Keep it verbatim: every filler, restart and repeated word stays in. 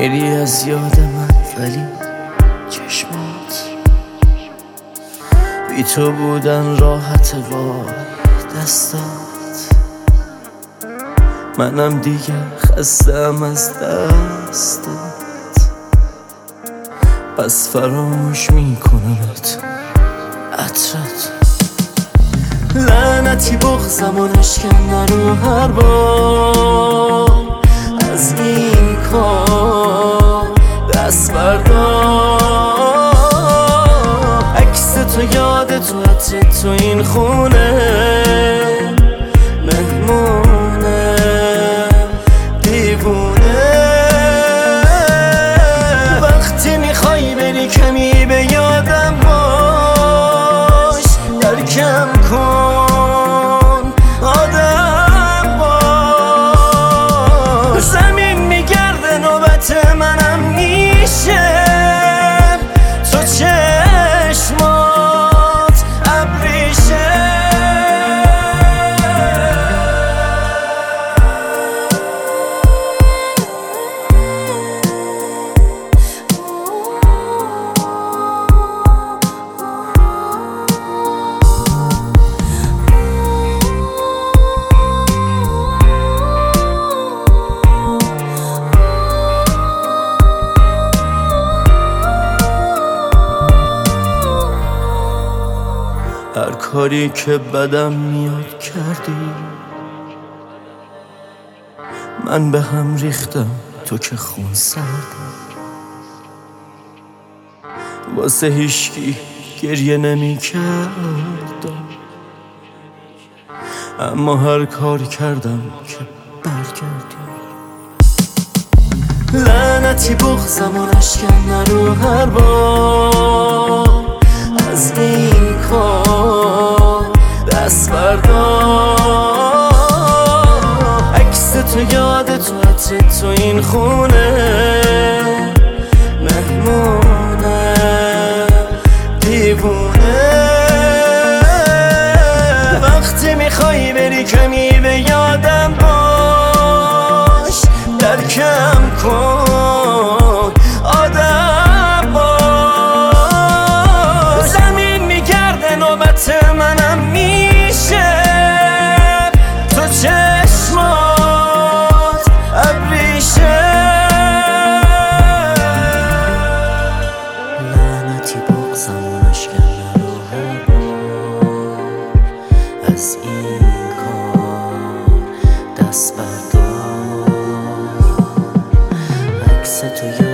میری از یاد من، ولی چشمات بی تو بودن راحت. وای دستات، منم دیگه خستم از دستت، پس فراموش میکنمت عطرت. لعنتی بغضم و نشکن رو هر بار از این کار دست بردار. عکس تو یاد تو عطر تو این خونه مهمونه دیوونه. وقتی میخوای بری کمی به یادم باش، درکم کن آدم باش. زمین میگرده نوبت منم میشه، تو چشمات ابریشه. هر کاری که بدم میاد کردی، من به هم ریختم تو که خون سردی. واسه هیچکی گریه نمی کردم، اما هر کار کردم که برگردی. لعنتی بغضم و نشکن رو هر بار از این کار دست بردار. عکس تو یاد تو عطر تو این خونه مهمونه دیوونه. وقتی میخوای بری کمی به یادم باش، درکم کن آدم باش. زمین میگرده نوبت منم میشه، تو چشمات ابریشه. لعنتی بغضم و نشکن رو هر بار از این کار دست بردار. عکس تو